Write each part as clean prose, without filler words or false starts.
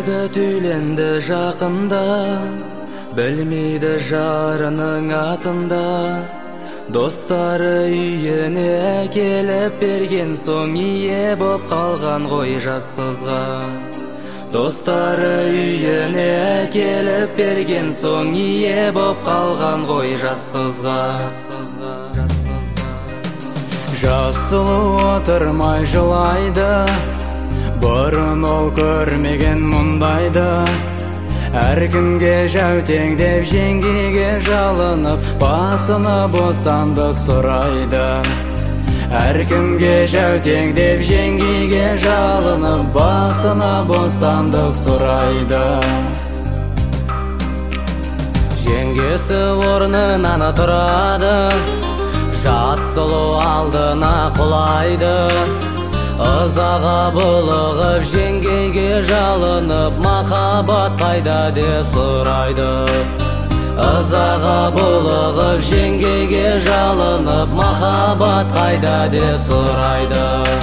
жігіт үйленді жақында, білмейді жарының атында. Достары үйіне келіп берген соң ие боп қалған ғой жас қызға. Достары үйіне келіп берген соң ие боп қалған ғой жас қызға. Жас сұлу отырмай жылайды, бұрын ол көрмеген мұндайды. Әркімге жәутең деп жеңгеге жалынып, басына бостандық сұрайды. Әркімге жәутең деп жеңгеге жалынып, басына бостандық сұрайды. Жеңгесі орнынан тұрады, жас сұлу алдына құлайды. Ызаға булығып жеңгеге жалынып, махаббат қайда деп сұрайды. Ызаға булығып жеңгеге жалынып, махаббат қайда деп сұрайды.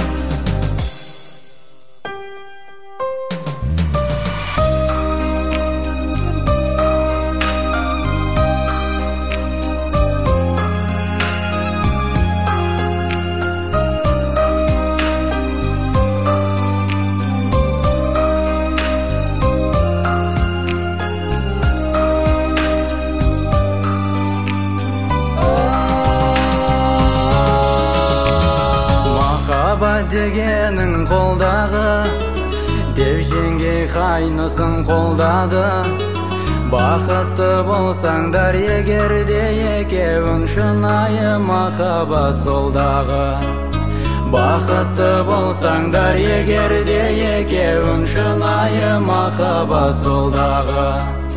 Дегенің қолдағы, деп жеңге қайнысын қолдады. Бақытты болсаңдар егер де екеуің, шынайы махаббат солдағы. Бақытты болсаңдар егер де екеуің, шынайы махаббат солдағы.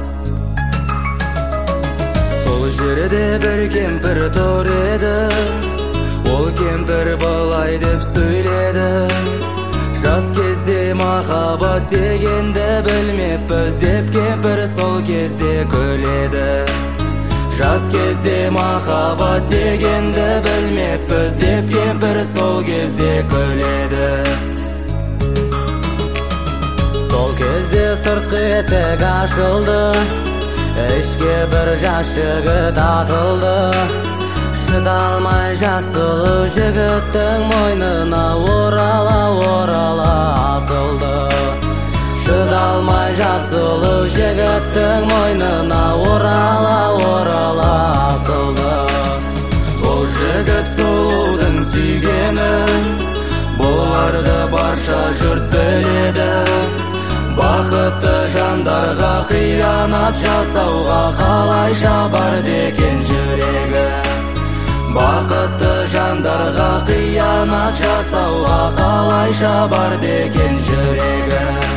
Сол жерде бір кемпір тұр еді, ол кемпір былай деп сөйледі: жас кезде махаббат дегенді білмеппіз, деп кемпір сол кезде күледі. Жас кезде махаббат дегенді білмеппіз, деп кемпір сол кезде күледі. Сол кезде сыртқы есік ашылды, ішке бір жас жігіт атылды. Шыдалмай жас сұлу жігіттің мойнына орала асылды. Шыдалмай жас сұлу жігіттің мойнына орала асылды. Бұл жігіт сұлудың сүйгенін бұларды барша жұрт біледі. Бақытты жандарға қиянат жасауға қалайша барды екен жүрегі. Бақытты жандарға қиянат жасауға қалайша барды екен жүрегі.